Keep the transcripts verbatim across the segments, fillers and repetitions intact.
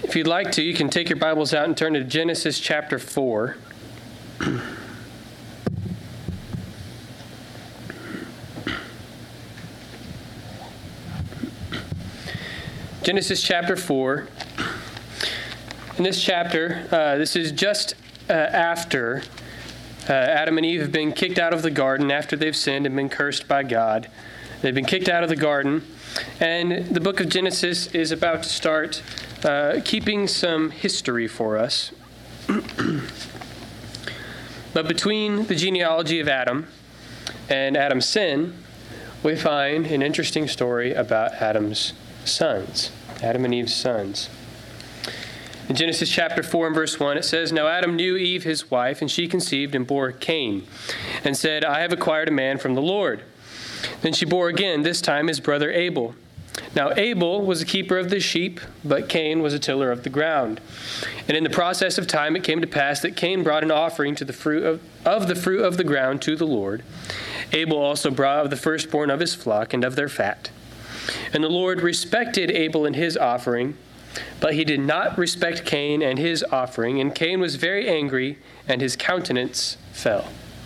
If you'd like to, you can take your Bibles out and turn to Genesis chapter four. Genesis chapter four. In this chapter, uh, this is just uh, after uh, Adam and Eve have been kicked out of the garden, after they've sinned and been cursed by God. They've been kicked out of the garden, and the book of Genesis is about to start uh, keeping some history for us. But between the genealogy of Adam and Adam's sin, we find an interesting story about Adam's sons, Adam and Eve's sons. In Genesis chapter four and verse one, it says, "Now Adam knew Eve his wife, and she conceived and bore Cain, and said, I have acquired a man from the Lord. Then she bore again, this time his brother Abel. Now Abel was a keeper of the sheep, but Cain was a tiller of the ground. And in the process of time it came to pass that Cain brought an offering to the fruit of, of the fruit of the ground to the Lord. Abel also brought of the firstborn of his flock and of their fat. And the Lord respected Abel and his offering, but he did not respect Cain and his offering. And Cain was very angry, and his countenance fell."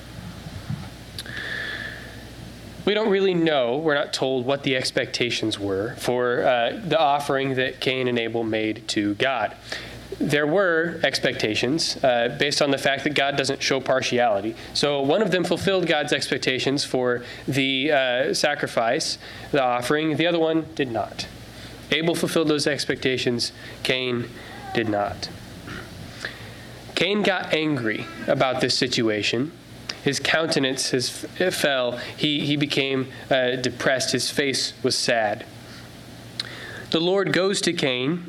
We don't really know, we're not told what the expectations were for uh, the offering that Cain and Abel made to God. There were expectations uh, based on the fact that God doesn't show partiality. So one of them fulfilled God's expectations for the uh, sacrifice, the offering. The other one did not. Abel fulfilled those expectations. Cain did not. Cain got angry about this situation. His countenance his, fell. He, he became uh, depressed. His face was sad. The Lord goes to Cain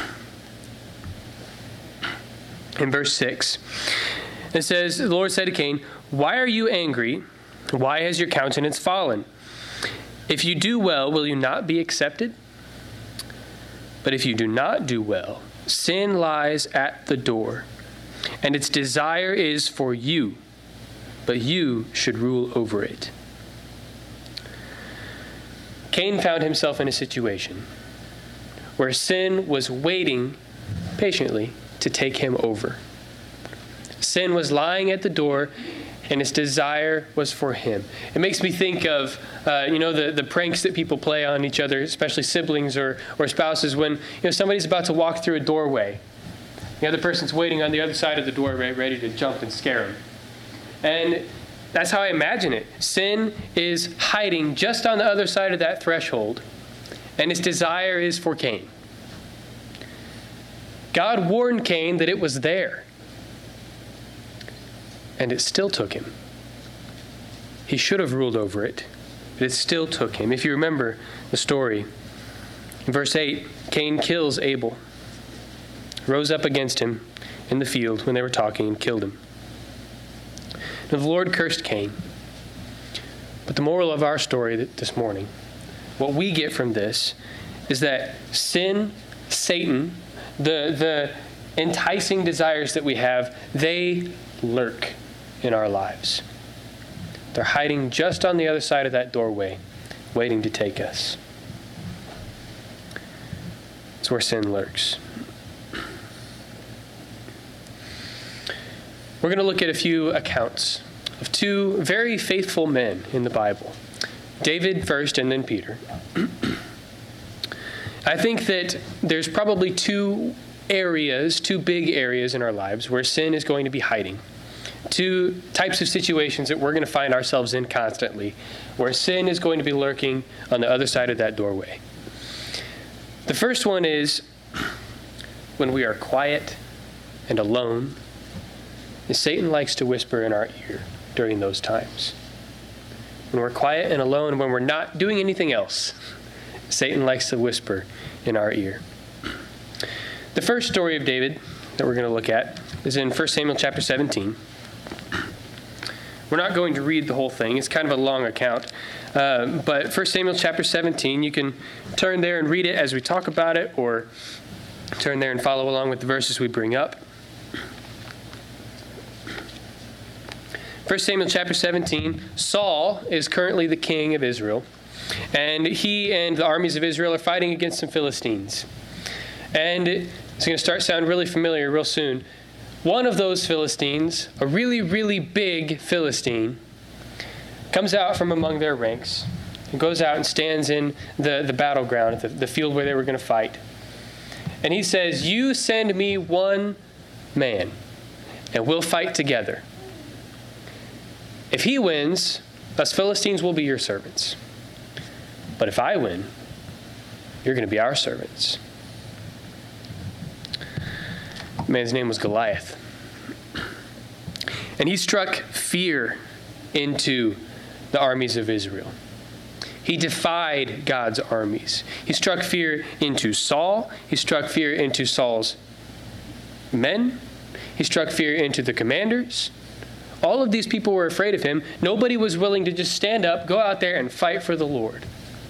in verse six. It says, the Lord said to Cain, "Why are you angry? Why has your countenance fallen? If you do well, will you not be accepted? But if you do not do well, sin lies at the door, and its desire is for you, but you should rule over it." Cain found himself in a situation where sin was waiting patiently to take him over. Sin was lying at the door, and its desire was for him. It makes me think of, uh, you know, the, the pranks that people play on each other, especially siblings or, or spouses, when you know somebody's about to walk through a doorway. The other person's waiting on the other side of the doorway, ready to jump and scare him. And that's how I imagine it. Sin is hiding just on the other side of that threshold, and its desire is for Cain. God warned Cain that it was there, and it still took him. He should have ruled over it, but it still took him. If you remember the story, in verse eight, Cain kills Abel, rose up against him in the field when they were talking and killed him. Now, the Lord cursed Cain. But the moral of our story this morning, what we get from this, is that sin, Satan, the, the enticing desires that we have, they lurk in our lives. They're hiding just on the other side of that doorway, waiting to take us. It's where sin lurks. We're going to look at a few accounts of two very faithful men in the Bible. David first, and then Peter. I think that there's probably two areas, two big areas in our lives where sin is going to be hiding. Two types of situations that we're going to find ourselves in constantly, where sin is going to be lurking on the other side of that doorway. The first one is when we are quiet and alone. Satan likes to whisper in our ear during those times. When we're quiet and alone, when we're not doing anything else, Satan likes to whisper in our ear. The first story of David that we're going to look at is in First Samuel chapter seventeen. We're not going to read the whole thing. It's kind of a long account. Uh, but First Samuel chapter seventeen, you can turn there and read it as we talk about it, or turn there and follow along with the verses we bring up. First Samuel chapter seventeen, Saul is currently the king of Israel, and he and the armies of Israel are fighting against some Philistines. And It's going to start sound really familiar real soon. One of those Philistines, a really, really big Philistine, comes out from among their ranks and goes out and stands in the, the battleground, the, the field where they were going to fight. And he says, "You send me one man, and we'll fight together. If he wins, us Philistines will be your servants. But if I win, you're going to be our servants." The man's name was Goliath. And he struck fear into the armies of Israel. He defied God's armies. He struck fear into Saul. He struck fear into Saul's men. He struck fear into the commanders. All of these people were afraid of him. Nobody was willing to just stand up, go out there, and fight for the Lord.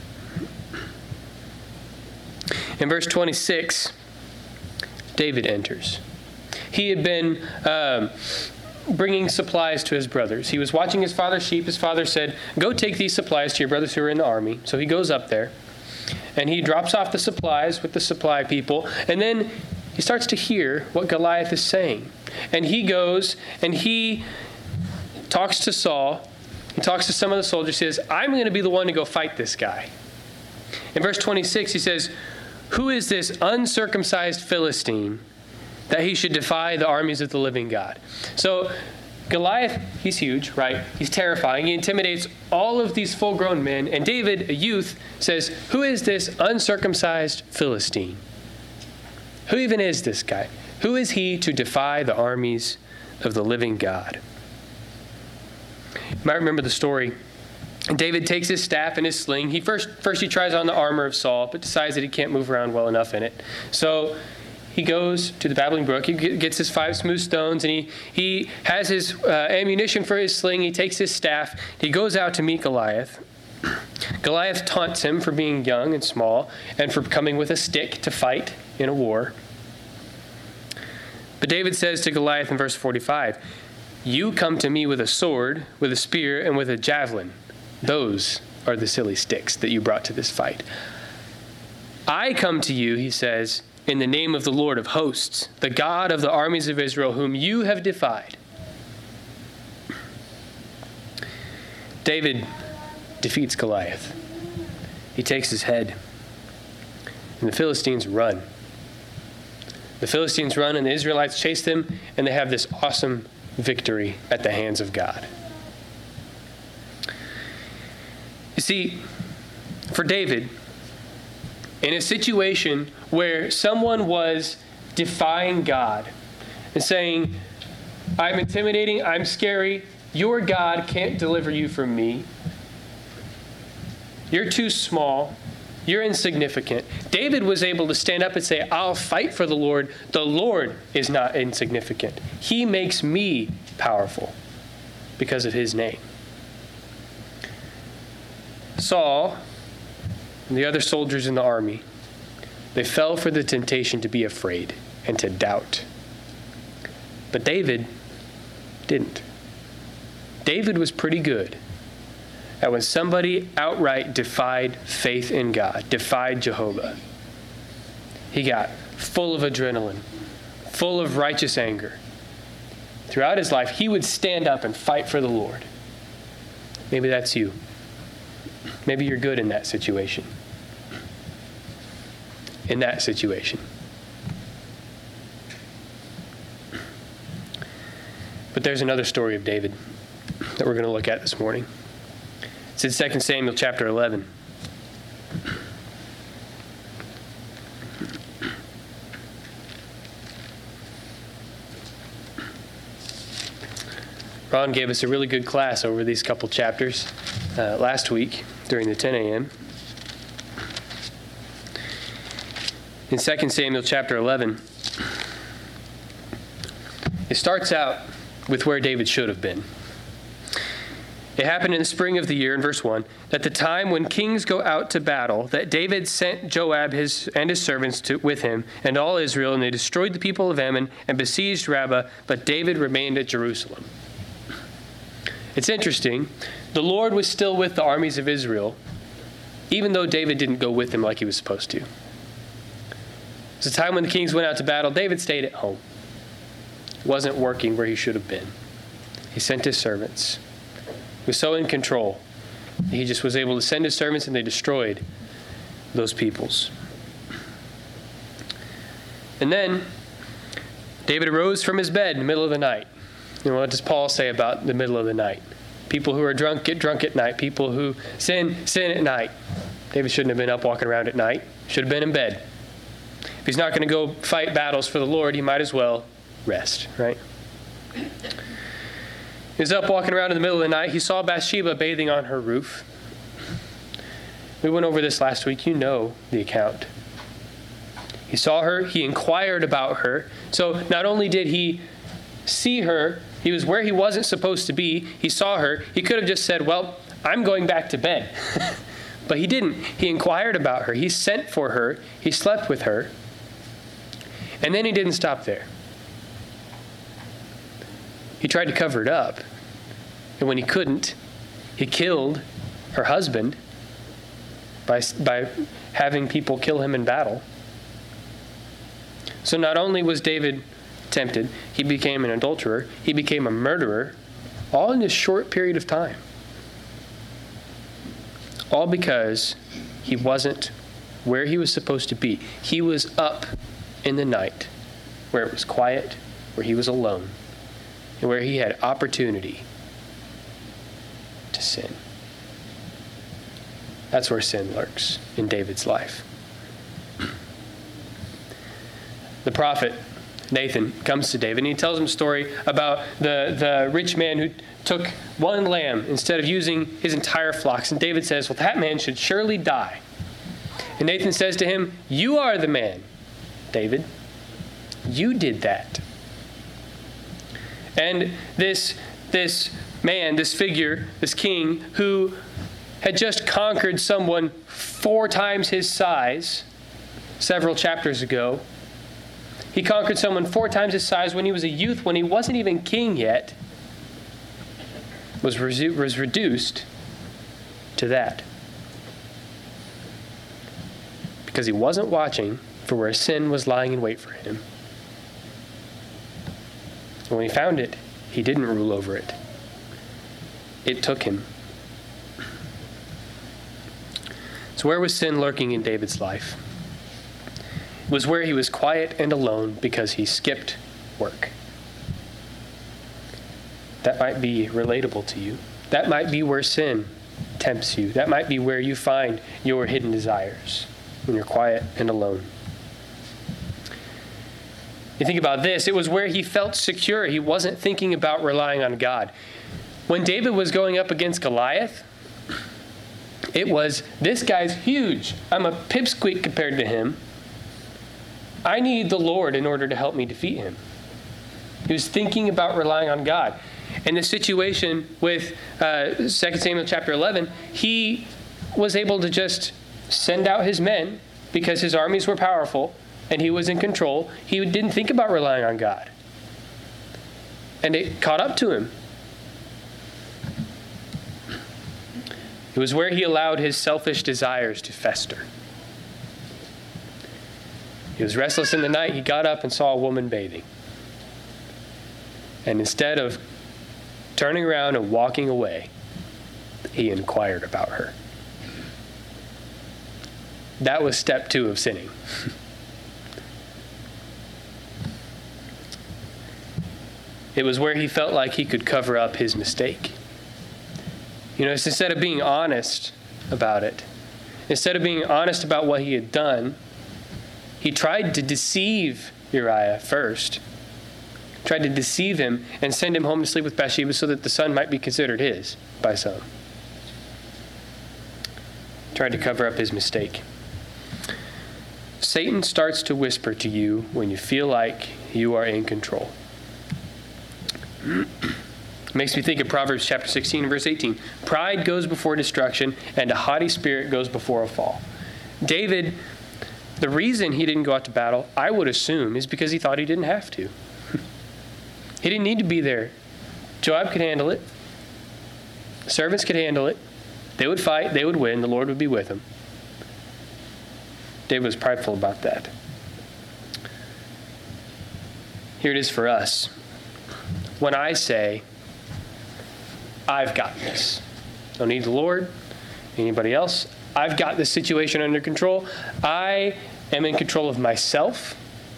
In verse twenty-six, David enters. He had been um, bringing supplies to his brothers. He was watching his father's sheep. His father said, "Go take these supplies to your brothers who are in the army." So he goes up there, and he drops off the supplies with the supply people, and then he starts to hear what Goliath is saying. And he goes, and he talks to Saul. He talks to some of the soldiers. He says, "I'm going to be the one to go fight this guy." In verse twenty-six, he says, "Who is this uncircumcised Philistine that he should defy the armies of the living God?" So Goliath, he's huge, right? He's terrifying. He intimidates all of these full-grown men. And David, a youth, says, "Who is this uncircumcised Philistine? Who even is this guy? Who is he to defy the armies of the living God?" You might remember the story. David takes his staff and his sling. He first, first he tries on the armor of Saul, but decides that he can't move around well enough in it. So he goes to the babbling brook. He gets his five smooth stones, and he, he has his uh, ammunition for his sling. He takes his staff. He goes out to meet Goliath. Goliath taunts him for being young and small and for coming with a stick to fight in a war. But David says to Goliath in verse forty-five, "You come to me with a sword, with a spear, and with a javelin. Those are the silly sticks that you brought to this fight. I come to you," he says, "in the name of the Lord of hosts, the God of the armies of Israel, whom you have defied." David defeats Goliath. He takes his head, and the Philistines run. The Philistines run, and the Israelites chase them, and they have this awesome victory at the hands of God. You see, for David, in a situation where someone was defying God and saying, "I'm intimidating, I'm scary, your God can't deliver you from me. You're too small, you're insignificant." David was able to stand up and say, "I'll fight for the Lord. The Lord is not insignificant. He makes me powerful because of his name." Saul and the other soldiers in the army, they fell for the temptation to be afraid and to doubt. But David didn't. David was pretty good at when somebody outright defied faith in God, defied Jehovah. He got full of adrenaline, full of righteous anger. Throughout his life, he would stand up and fight for the Lord. Maybe that's you. Maybe you're good in that situation. In that situation. But there's another story of David that we're going to look at this morning. It's in Second Samuel chapter eleven. Ron gave us a really good class over these couple chapters uh, last week during the ten a.m. In Second Samuel chapter eleven, it starts out with where David should have been. It happened in the spring of the year, in verse one, at the time when kings go out to battle, that David sent Joab his, and his servants to, with him and all Israel, and they destroyed the people of Ammon and besieged Rabbah, but David remained at Jerusalem. It's interesting. The Lord was still with the armies of Israel, even though David didn't go with them like he was supposed to. It was a time when the kings went out to battle. David stayed at home. He wasn't working where he should have been. He sent his servants. He was so in control. He just was able to send his servants, and they destroyed those peoples. And then David arose from his bed in the middle of the night. And what does Paul say about the middle of the night? People who are drunk get drunk at night. People who sin, sin at night. David shouldn't have been up walking around at night. Should have been in bed. If he's not going to go fight battles for the Lord, he might as well rest, right? He was up walking around in the middle of the night. He saw Bathsheba bathing on her roof. We went over this last week. You know the account. He saw her. He inquired about her. So not only did he see her, he was where he wasn't supposed to be. He saw her. He could have just said, well, I'm going back to bed. But he didn't. He inquired about her. He sent for her. He slept with her. And then he didn't stop there. He tried to cover it up. And when he couldn't, he killed her husband by, by having people kill him in battle. So not only was David tempted, he became an adulterer, he became a murderer, all in this short period of time. All because he wasn't where he was supposed to be. He was up in the night, where it was quiet, where he was alone, and where he had opportunity to sin. That's where sin lurks in David's life. The prophet Nathan comes to David and he tells him a story about the, the rich man who took one lamb instead of using his entire flocks. And David says, well, that man should surely die. And Nathan says to him, you are the man, David. You did that. And this, this man, this figure, this king, who had just conquered someone four times his size several chapters ago. He conquered someone four times his size when he was a youth, when he wasn't even king yet, was, resu- was reduced to that. Because he wasn't watching for where sin was lying in wait for him. And when he found it, he didn't rule over it. It took him. So where was sin lurking in David's life? It was where he was quiet and alone because he skipped work. That might be relatable to you. That might be where sin tempts you. That might be where you find your hidden desires, when you're quiet and alone. You think about this, it was where he felt secure. He wasn't thinking about relying on God. When David was going up against Goliath, it was, this guy's huge. I'm a pipsqueak compared to him. I need the Lord in order to help me defeat him. He was thinking about relying on God. In the situation with uh, Second Samuel chapter eleven, he was able to just send out his men because his armies were powerful and he was in control. He didn't think about relying on God. And it caught up to him. It was where he allowed his selfish desires to fester. He was restless in the night. He got up and saw a woman bathing. And instead of turning around and walking away, he inquired about her. That was step two of sinning. It was where he felt like he could cover up his mistake. You know, instead of being honest about it, instead of being honest about what he had done, he tried to deceive Uriah first. Tried to deceive him and send him home to sleep with Bathsheba so that the son might be considered his by some. Tried to cover up his mistake. Satan starts to whisper to you when you feel like you are in control. It makes me think of Proverbs chapter sixteen, verse eighteen. Pride goes before destruction, and a haughty spirit goes before a fall. David, the reason he didn't go out to battle, I would assume, is because he thought he didn't have to. He didn't need to be there. Joab could handle it. Servants could handle it. They would fight. They would win. The Lord would be with them. David was prideful about that. Here it is for us. When I say, I've got this. Don't need the Lord, anybody else. I've got this situation under control. I am in control of myself.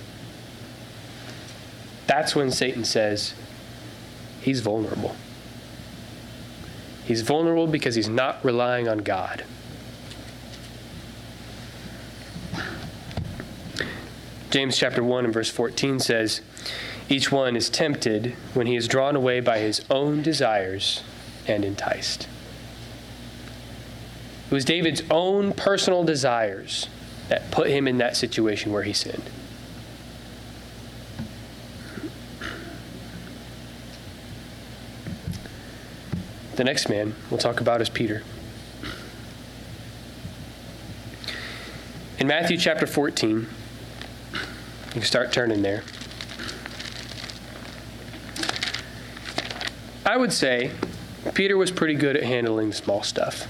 That's when Satan says, he's vulnerable. He's vulnerable because he's not relying on God. James chapter one and verse fourteen says, each one is tempted when he is drawn away by his own desires and enticed. It was David's own personal desires that put him in that situation where he sinned. The next man we'll talk about is Peter. In Matthew chapter fourteen, you can start turning there. I would say Peter was pretty good at handling small stuff.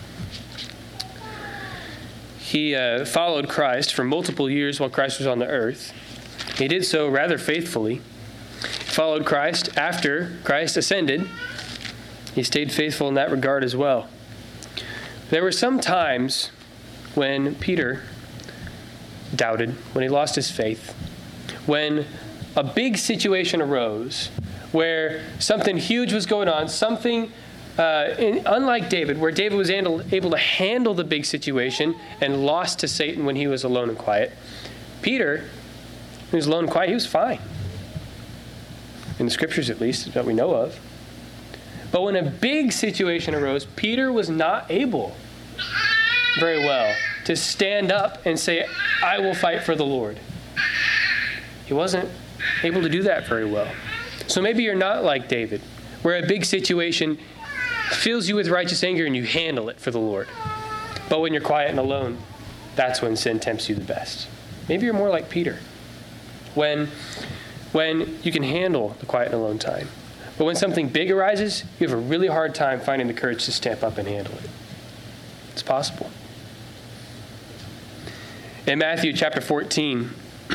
He uh, followed Christ for multiple years while Christ was on the earth. He did so rather faithfully. He followed Christ after Christ ascended. He stayed faithful in that regard as well. There were some times when Peter doubted, when he lost his faith, when a big situation arose where something huge was going on, something uh, in, unlike David, where David was able, able to handle the big situation and lost to Satan when he was alone and quiet. Peter, when he was alone and quiet, he was fine. In the scriptures, at least, that we know of. But when a big situation arose, Peter was not able very well to stand up and say, I will fight for the Lord. He wasn't able to do that very well. So maybe you're not like David, where a big situation fills you with righteous anger and you handle it for the Lord. But when you're quiet and alone, that's when sin tempts you the best. Maybe you're more like Peter, when, when you can handle the quiet and alone time. But when something big arises, you have a really hard time finding the courage to stamp up and handle it. It's possible. In Matthew chapter fourteen,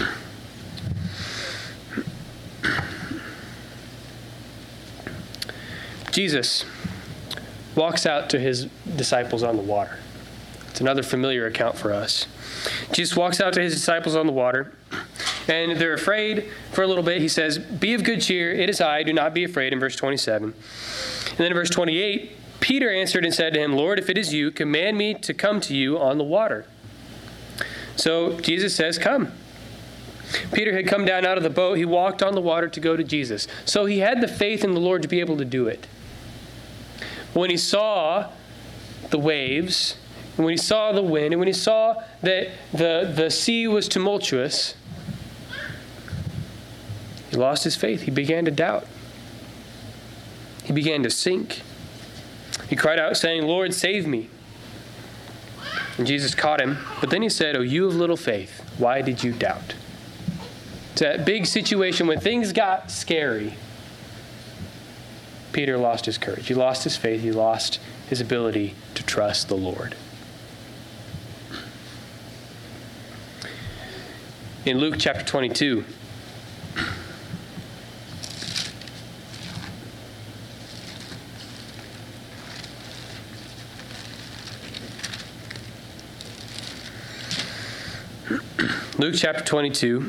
Jesus walks out to his disciples on the water. It's another familiar account for us. Jesus walks out to his disciples on the water, and they're afraid for a little bit. He says, be of good cheer, it is I, do not be afraid, in verse twenty-seven. And then in verse twenty-eight, Peter answered and said to him, Lord, if it is you, command me to come to you on the water. So Jesus says, come. Peter had come down out of the boat. He walked on the water to go to Jesus. So he had the faith in the Lord to be able to do it. When he saw the waves, and when he saw the wind, and when he saw that the, the sea was tumultuous, he lost his faith. He began to doubt. He began to sink. He cried out, saying, Lord, save me. And Jesus caught him. But then he said, oh, you of little faith, why did you doubt? It's that big situation when things got scary. Peter lost his courage. He lost his faith. He lost his ability to trust the Lord. In Luke chapter twenty-two, Luke chapter twenty-two,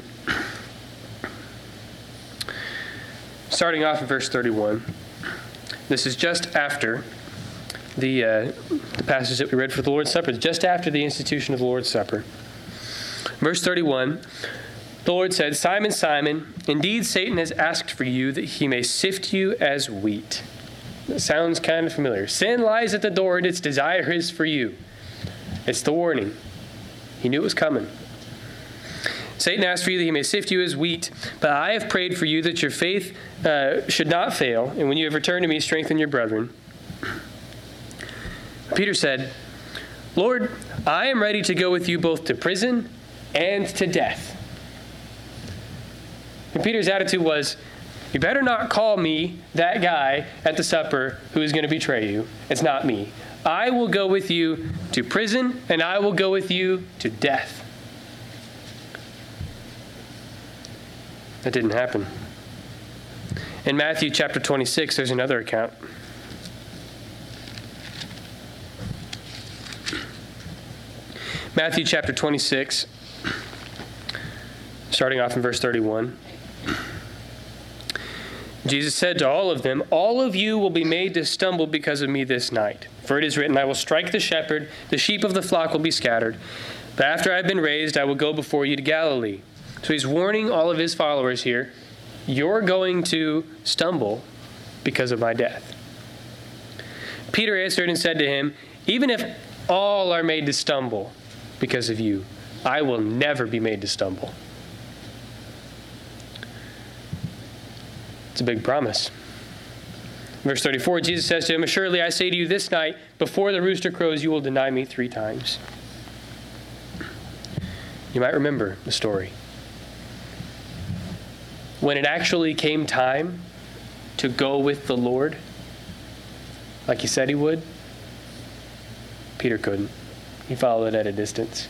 starting off in verse thirty-one. This is just after the, uh, the passage that we read for the Lord's Supper, just after the institution of the Lord's Supper. Verse thirty-one, the Lord said, Simon, Simon, indeed Satan has asked for you that he may sift you as wheat. That sounds kind of familiar. Sin lies at the door and its desire is for you. It's the warning. He knew it was coming. Satan asked for you that he may sift you as wheat, but I have prayed for you that your faith uh, should not fail, and when you have returned to me, strengthen your brethren. Peter said, Lord, I am ready to go with you both to prison and to death. And Peter's attitude was, you better not call me that guy at the supper who is going to betray you. It's not me. I will go with you to prison, and I will go with you to death. That didn't happen. In Matthew chapter twenty-six, there's another account. Matthew chapter twenty-six, starting off in verse thirty-one. Jesus said to all of them, "All of you will be made to stumble because of me this night. For it is written, I will strike the shepherd, the sheep of the flock will be scattered. But after I have been raised, I will go before you to Galilee." So he's warning all of his followers here, you're going to stumble because of my death. Peter answered and said to him, "Even if all are made to stumble because of you, I will never be made to stumble." It's a big promise. Verse thirty-four, Jesus says to him, "Assuredly I say to you this night, before the rooster crows, you will deny me three times." You might remember the story. When it actually came time to go with the Lord, like he said he would, Peter couldn't. He followed at a distance.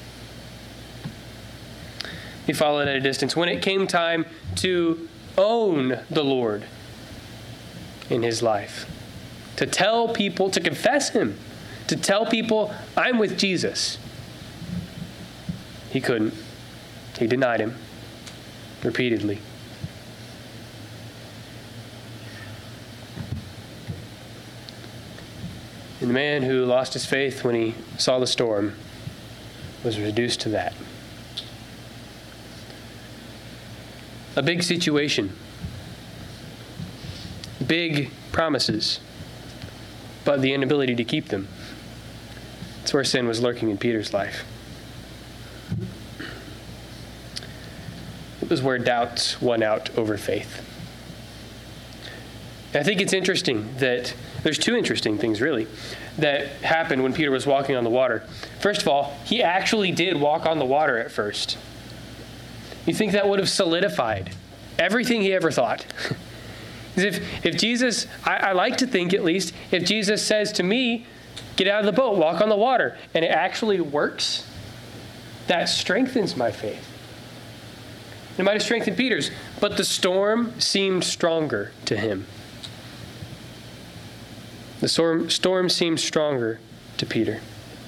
He followed at a distance. When it came time to own the Lord in his life, to tell people, to confess him, to tell people, I'm with Jesus, he couldn't. He denied him repeatedly. And the man who lost his faith when he saw the storm was reduced to that. A big situation. Big promises. But the inability to keep them. That's where sin was lurking in Peter's life. It was where doubts won out over faith. And I think it's interesting that there's two interesting things, really, that happened when Peter was walking on the water. First of all, he actually did walk on the water at first. You think that would have solidified everything he ever thought? if, if Jesus, I, I like to think at least, if Jesus says to me, get out of the boat, walk on the water, and it actually works, that strengthens my faith. It might have strengthened Peter's, but the storm seemed stronger to him. The storm, storm seemed stronger to Peter.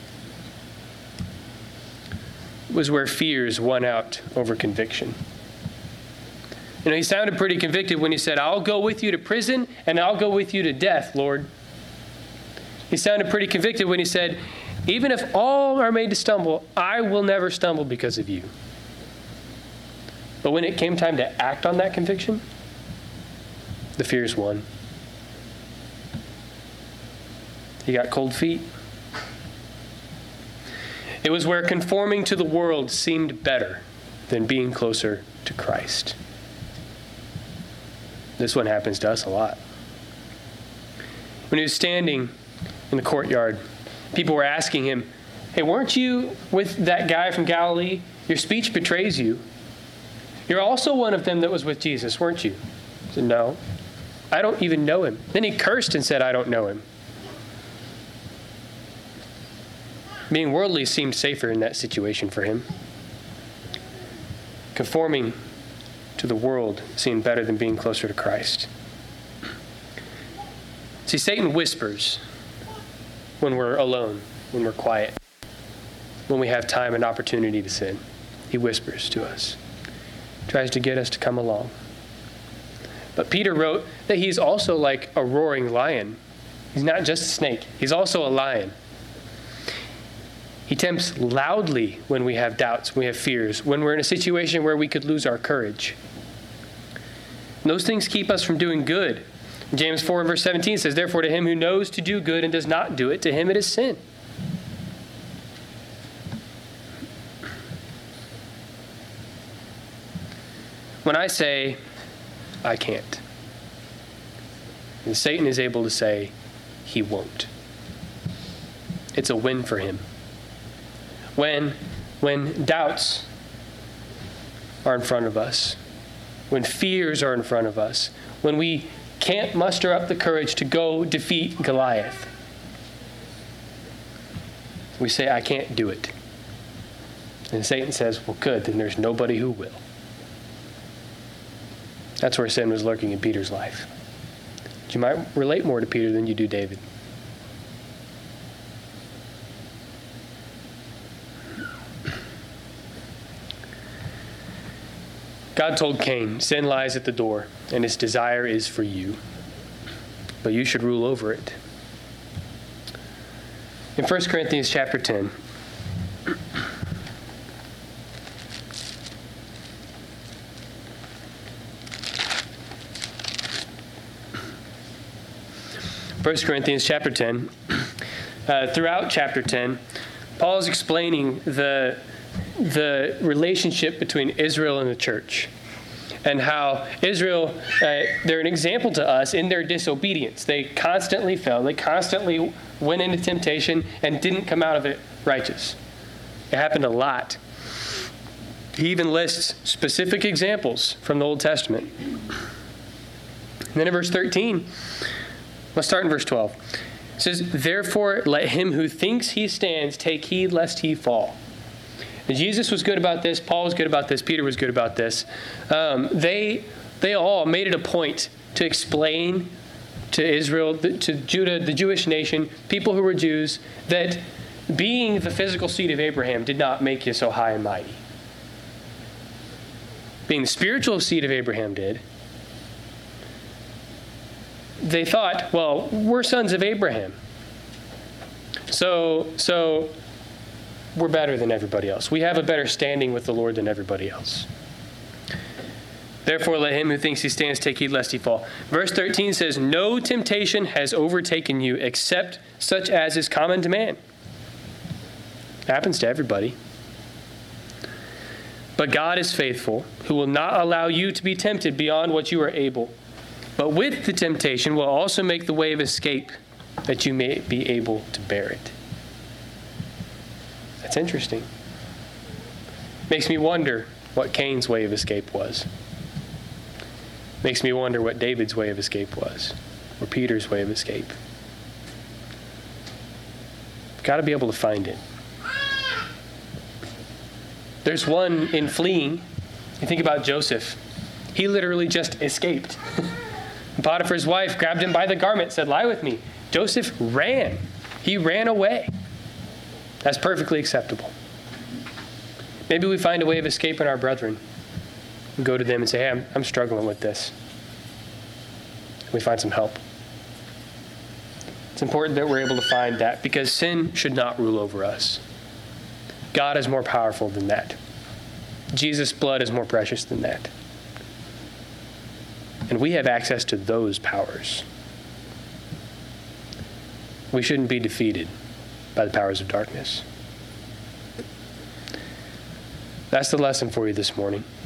It was where fears won out over conviction. You know, he sounded pretty convicted when he said, I'll go with you to prison and I'll go with you to death, Lord. He sounded pretty convicted when he said, even if all are made to stumble, I will never stumble because of you. But when it came time to act on that conviction, the fears won. He got cold feet. It was where conforming to the world seemed better than being closer to Christ. This one happens to us a lot. When he was standing in the courtyard, people were asking him, hey, weren't you with that guy from Galilee? Your speech betrays you. You're also one of them that was with Jesus, weren't you? He said, no, I don't even know him. Then he cursed and said, I don't know him. Being worldly seemed safer in that situation for him. Conforming to the world seemed better than being closer to Christ. See, Satan whispers when we're alone, when we're quiet, when we have time and opportunity to sin. He whispers to us, tries to get us to come along. But Peter wrote that he's also like a roaring lion. He's not just a snake. He's also a lion. He tempts loudly when we have doubts, when we have fears, when we're in a situation where we could lose our courage. And those things keep us from doing good. James four and verse seventeen says, therefore to him who knows to do good and does not do it, to him it is sin. When I say, I can't, and Satan is able to say, he won't. It's a win for him. When, when doubts are in front of us, when fears are in front of us, when we can't muster up the courage to go defeat Goliath, we say, I can't do it. And Satan says, well, good, then there's nobody who will. That's where sin was lurking in Peter's life. You might relate more to Peter than you do David. God told Cain, sin lies at the door, and its desire is for you, but you should rule over it. In First Corinthians chapter ten, First Corinthians chapter ten, uh, throughout chapter ten, Paul is explaining the the relationship between Israel and the church, and how Israel, uh, they're an example to us in their disobedience. They constantly fell. They constantly went into temptation and didn't come out of it righteous. It happened a lot. He even lists specific examples from the Old Testament. And then in verse thirteen, let's start in verse twelve. It says, "Therefore let him who thinks he stands take heed lest he fall." And Jesus was good about this. Paul was good about this. Peter was good about this. Um, they they all made it a point to explain to Israel, to Judah, the Jewish nation, people who were Jews, that being the physical seed of Abraham did not make you so high and mighty. Being the spiritual seed of Abraham did. They thought, well, we're sons of Abraham. So, so we're better than everybody else. We have a better standing with the Lord than everybody else. Therefore, let him who thinks he stands take heed lest he fall. Verse thirteen says, "No temptation has overtaken you except such as is common to man." It happens to everybody. "But God is faithful, who will not allow you to be tempted beyond what you are able. But with the temptation will also make the way of escape, that you may be able to bear it." That's interesting. Makes me wonder what Cain's way of escape was. Makes me wonder what David's way of escape was, or Peter's way of escape. Got to be able to find it. There's one in fleeing. You think about Joseph. He literally just escaped. Potiphar's wife grabbed him by the garment, said, "Lie with me." Joseph ran. He ran away. That's perfectly acceptable. Maybe we find a way of escape in our brethren and go to them and say, "Hey, I'm, I'm struggling with this." We find some help. It's important that we're able to find that, because sin should not rule over us. God is more powerful than that. Jesus' blood is more precious than that. And we have access to those powers. We shouldn't be defeated by the powers of darkness. That's the lesson for you this morning.